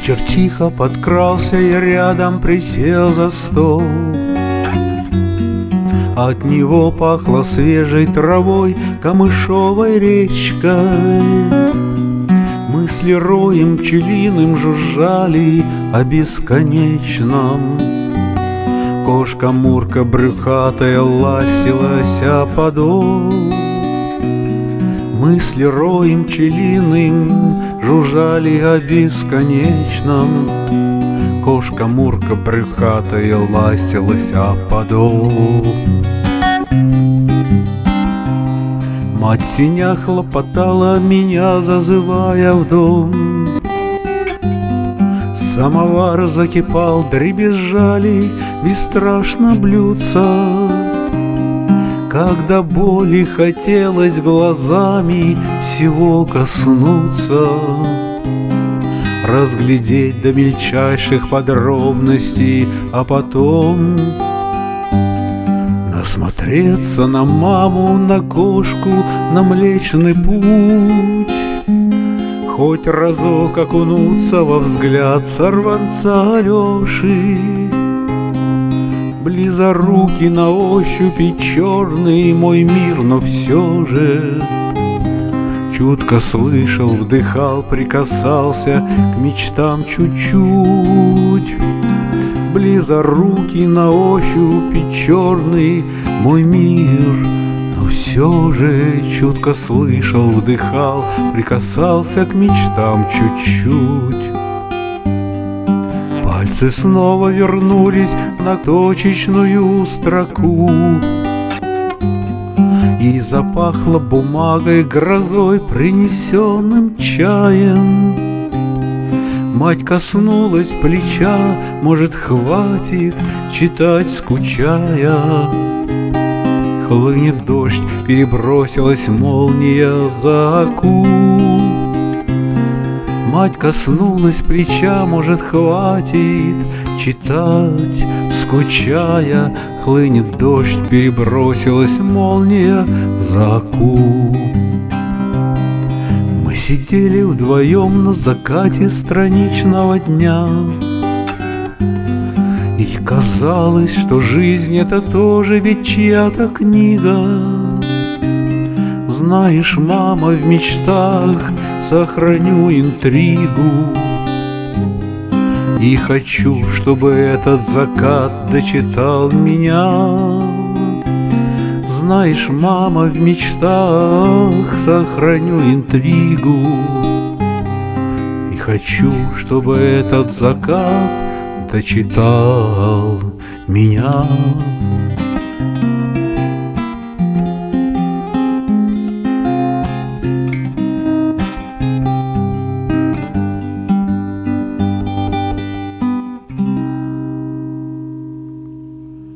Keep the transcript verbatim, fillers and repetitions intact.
Вечер тихо подкрался и рядом присел за стол. От него пахло свежей травой, камышовой речкой. Мысли роем пчелиным жужжали о бесконечном. Кошка Мурка брюхатая ласилась о подол. Мысли роем пчелиным жужжали о бесконечном. Кошка Мурка брюхатая ластилась о подол. Мать синя хлопотала, меня зазывая в дом. Самовар закипал, дребезжали бесстрашно блюдца. Когда боли хотелось глазами всего коснуться, разглядеть до мельчайших подробностей, а потом насмотреться на маму, на кошку, на Млечный Путь. Хоть разок окунуться во взгляд сорванца Алеши, близорукий на ощупь и черный мой мир, но все же чутко слышал, вдыхал, прикасался к мечтам чуть-чуть. Близорукий на ощупь и черный мой мир, но все же чутко слышал, вдыхал, прикасался к мечтам чуть-чуть. Пальцы снова вернулись на точечную строку, и запахло бумагой, грозой, принесенным чаем. Мать коснулась плеча, может, хватит читать, скучая. Хлынет дождь, перебросилась молния за оку. Мать коснулась плеча, может, хватит читать, скучая. Хлынет дождь, перебросилась молния за оку. Мы сидели вдвоем на закате страничного дня, и казалось, что жизнь — это тоже ведь чья-то книга. Знаешь, мама, в мечтах сохраню интригу, и хочу, чтобы этот закат дочитал меня. Знаешь, мама, в мечтах сохраню интригу, и хочу, чтобы этот закат дочитал меня.